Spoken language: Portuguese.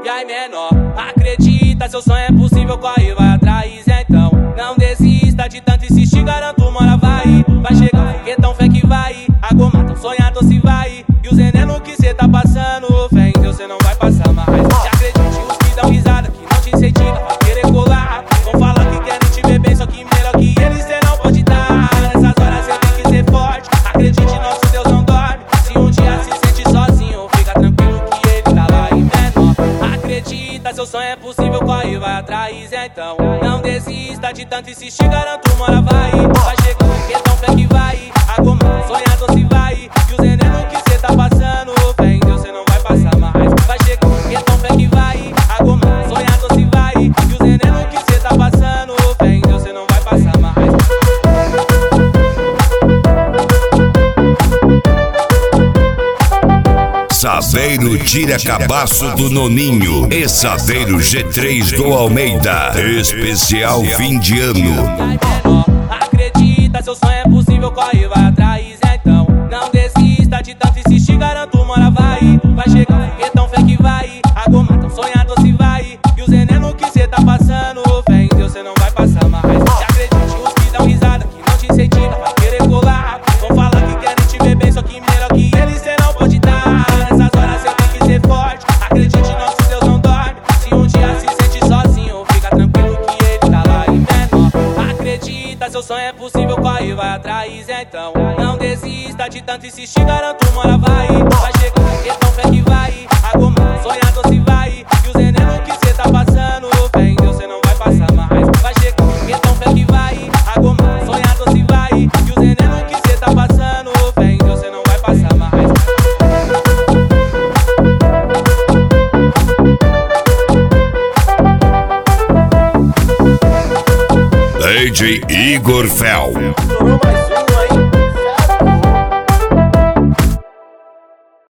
E aí menor, acredita, seu sonho é possível, corre, vai atrás então. Não desista de tanto insistir, garanto uma hora vai chegar, foguetão, fé que vai. A goma tão sonhado se vai. E o veneno que cê tá passando, fé em Deus cê não vai passar mais. Se acredite, os que dão risada, que não te incentivam pra querer colar. Vão falar que querem te ver bem, só que melhor que eles cê não pode dar. Nessas horas cê tem que ser forte, acredite, nosso Deus não dorme. Se um dia se sente sozinho, fica tranquilo que ele tá lá. E menor, acredita, seu sonho é possível, corre, vai atrás então. Não desista de tanto insistir, garanto uma hora vai chegar, foguetão, fé que vai. A goma sonhado se vai. E o veneno que cê tá passando, fé em Deus cê não vai passar mais. Vai chegar, foguetão, fé que vai. A goma sonhado se vai. E o veneno que cê tá passando, fé em Deus cê não vai passar mais. Saveiro tira cabaço do Noninho e Saveiro G3 do Almeida. Especial fim de ano. Acredita, seu sonho é possível, corre, vai atrás então. Não desista de tanto insistir, garanto uma hora vai chegar, foguetão, fé que vai. A goma tão sonhado se vai. E o veneno que cê tá passando, fé em Deus cê não vai passar mais. Se acredite, os que dão risada, que não te incentivam pra querer colar. Vão falar que querem te ver bem, só que melhor que eles cê não pode dar. Nessas horas cê tem que ser forte, acredite, nosso Deus não dorme. Se um dia se sente sozinho, fica tranquilo que ele tá lá. E menor, acredita, seu sonho é possível, corre, vai atrás então. Não desista de tanto insistir, garanto uma hora vai chegar, foguetão, fé que vai. A goma sonhado se vai. E o veneno que cê tá passando, fé em Deus cê não vai passar mais. Vai chegar, foguetão, fé que vai. A goma sonhado se vai. E o veneno que cê tá passando, fé em Deus cê não vai passar mais. DJ Igor Fel. Estourou mais uma aí.